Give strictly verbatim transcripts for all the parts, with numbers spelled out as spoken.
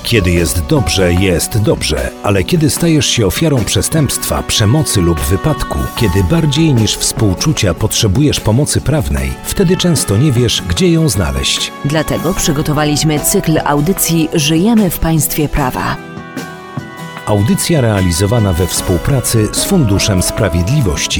Kiedy jest dobrze, jest dobrze, ale kiedy stajesz się ofiarą przestępstwa, przemocy lub wypadku, kiedy bardziej niż współczucia potrzebujesz pomocy prawnej, wtedy często nie wiesz, gdzie ją znaleźć. Dlatego przygotowaliśmy cykl audycji Żyjemy w państwie prawa. Audycja realizowana we współpracy z Funduszem Sprawiedliwości.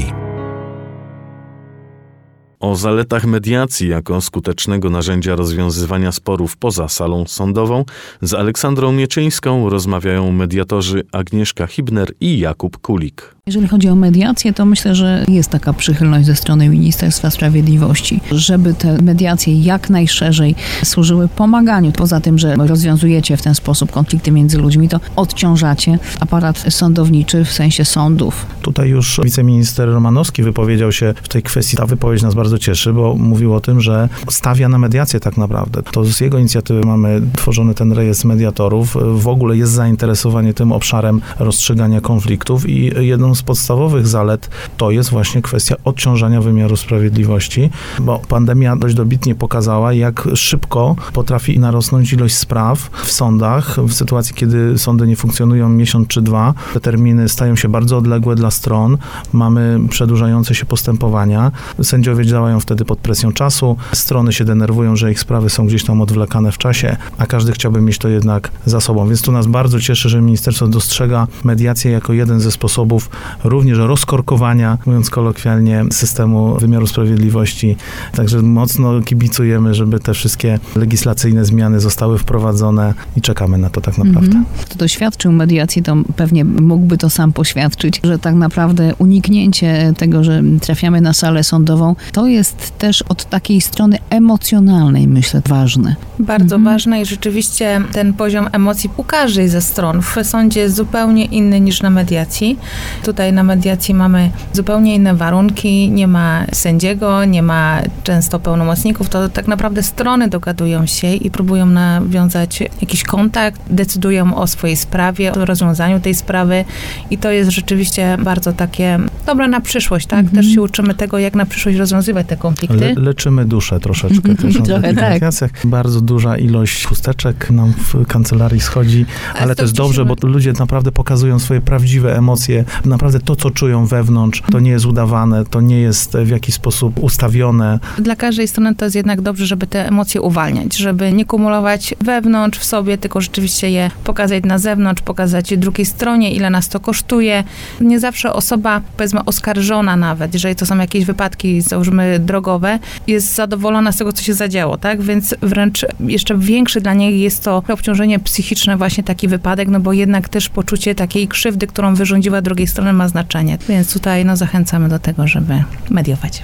O zaletach mediacji jako skutecznego narzędzia rozwiązywania sporów poza salą sądową z Aleksandrą Mieczyńską rozmawiają mediatorzy Agnieszka Hibner i Jakub Kulik. Jeżeli chodzi o mediację, to myślę, że jest taka przychylność ze strony Ministerstwa Sprawiedliwości, żeby te mediacje jak najszerzej służyły pomaganiu. Poza tym, że rozwiązujecie w ten sposób konflikty między ludźmi, to odciążacie aparat sądowniczy w sensie sądów. Tutaj już wiceminister Romanowski wypowiedział się w tej kwestii. Ta wypowiedź nas bardzo cieszy, bo mówił o tym, że stawia na mediację tak naprawdę. To z jego inicjatywy mamy tworzony ten rejestr mediatorów. W ogóle jest zainteresowanie tym obszarem rozstrzygania konfliktów i jedną z podstawowych zalet to jest właśnie kwestia odciążania wymiaru sprawiedliwości, bo pandemia dość dobitnie pokazała, jak szybko potrafi narosnąć ilość spraw w sądach, w sytuacji, kiedy sądy nie funkcjonują miesiąc czy dwa. Te terminy stają się bardzo odległe dla stron, mamy przedłużające się postępowania. Sędziowie działają wtedy pod presją czasu, strony się denerwują, że ich sprawy są gdzieś tam odwlekane w czasie, a każdy chciałby mieć to jednak za sobą. Więc tu nas bardzo cieszy, że ministerstwo dostrzega mediację jako jeden ze sposobów również rozkorkowania, mówiąc kolokwialnie, systemu wymiaru sprawiedliwości. Także mocno kibicujemy, żeby te wszystkie legislacyjne zmiany zostały wprowadzone i czekamy na to tak naprawdę. Mhm. Kto doświadczył mediacji, to pewnie mógłby to sam poświadczyć, że tak naprawdę uniknięcie tego, że trafiamy na salę sądową, to jest też od takiej strony emocjonalnej, myślę, ważne. Bardzo mhm. ważne i rzeczywiście ten poziom emocji u każdej ze stron w sądzie jest zupełnie inny niż na mediacji. Tutaj na mediacji mamy zupełnie inne warunki, nie ma sędziego, nie ma często pełnomocników, to tak naprawdę strony dogadują się i próbują nawiązać jakiś kontakt, decydują o swojej sprawie, o rozwiązaniu tej sprawy i to jest rzeczywiście bardzo takie dobre na przyszłość, tak? Mm-hmm. Też się uczymy tego, jak na przyszłość rozwiązywać te konflikty. Le- leczymy duszę troszeczkę też na Trochę, tych tak. mediacjach. Bardzo duża ilość chusteczek nam w kancelarii schodzi, ale to jest dobrze, bo ludzie naprawdę pokazują swoje prawdziwe emocje, naprawdę to, co czują wewnątrz, to nie jest udawane, to nie jest w jakiś sposób ustawione. Dla każdej strony to jest jednak dobrze, żeby te emocje uwalniać, żeby nie kumulować wewnątrz w sobie, tylko rzeczywiście je pokazać na zewnątrz, pokazać drugiej stronie, ile nas to kosztuje. Nie zawsze osoba, powiedzmy, oskarżona nawet, jeżeli to są jakieś wypadki, załóżmy, drogowe, jest zadowolona z tego, co się zadziało, tak? Więc wręcz jeszcze większy dla niej jest to obciążenie psychiczne, właśnie taki wypadek, no bo jednak też poczucie takiej krzywdy, którą wyrządziła drugiej strony, ma znaczenie. Więc tutaj no, zachęcamy do tego, żeby mediować.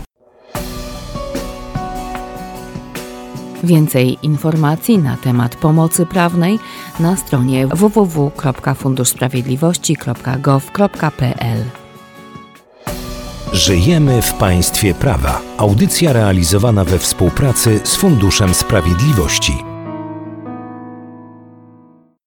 Więcej informacji na temat pomocy prawnej na stronie w w w kropka fundusz sprawiedliwości kropka gov kropka p l. Żyjemy w państwie prawa. Audycja realizowana we współpracy z Funduszem Sprawiedliwości.